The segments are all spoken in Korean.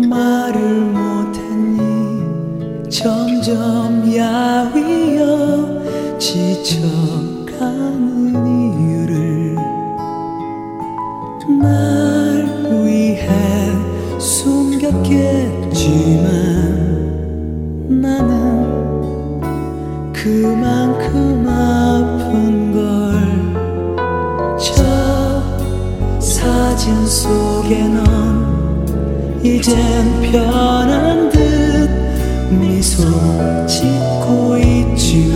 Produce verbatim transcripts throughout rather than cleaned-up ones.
말을 못했니 점점 야위어 지쳐가는 이유를 날 위해 숨겼겠지만 나는 그만큼 아픈 걸 저 사진 속에 넌 이젠 변한 듯 미소 짓고 있지만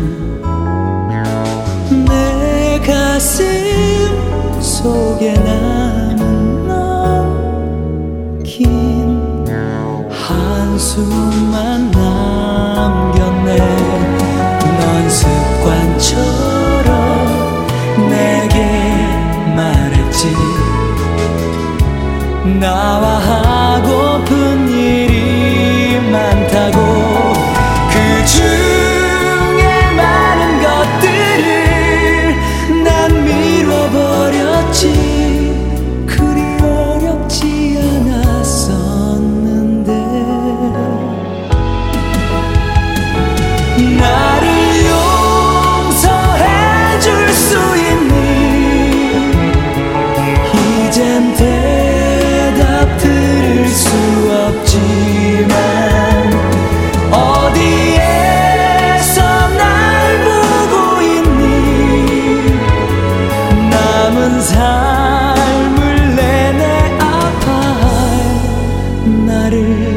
내 가슴 속에 남은 넌 긴 한숨만 남겼네. 넌 습관처럼 내게 말했지 나와 하고픈 일이 많다고. 그 중에 많은 것들을 난 미뤄버렸지. 그리 어렵지 않았었는데 나를 용서해 줄 수 있니? 이젠 대답 들을 수 없지만 어디에서 날 보고 있니? 남은 삶을 내내 아파할 나를.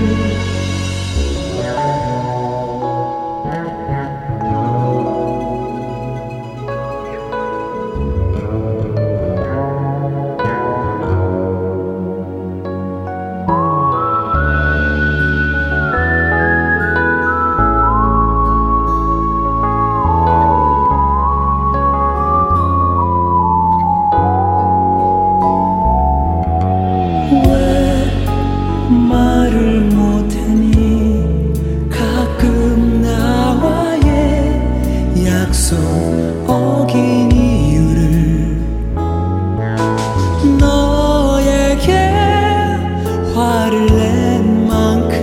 말을 못하니 가끔 나와의 약속 어긴 이유를 너에게 화를 낸 만큼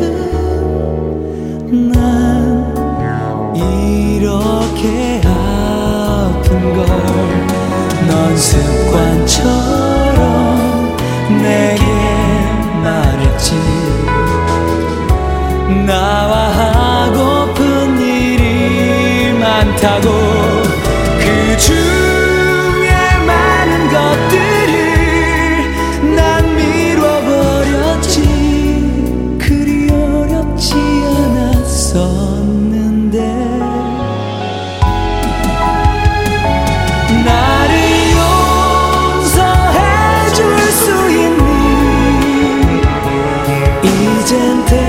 난 이렇게 아픈 걸. 넌 습관처럼 내게 말했지 나와 하고픈 일이 많다고. 그 중에 많은 것들을 난 미뤄버렸지. 그리 어렵지 않았었는데 나를 용서해 줄 수 있니? 이젠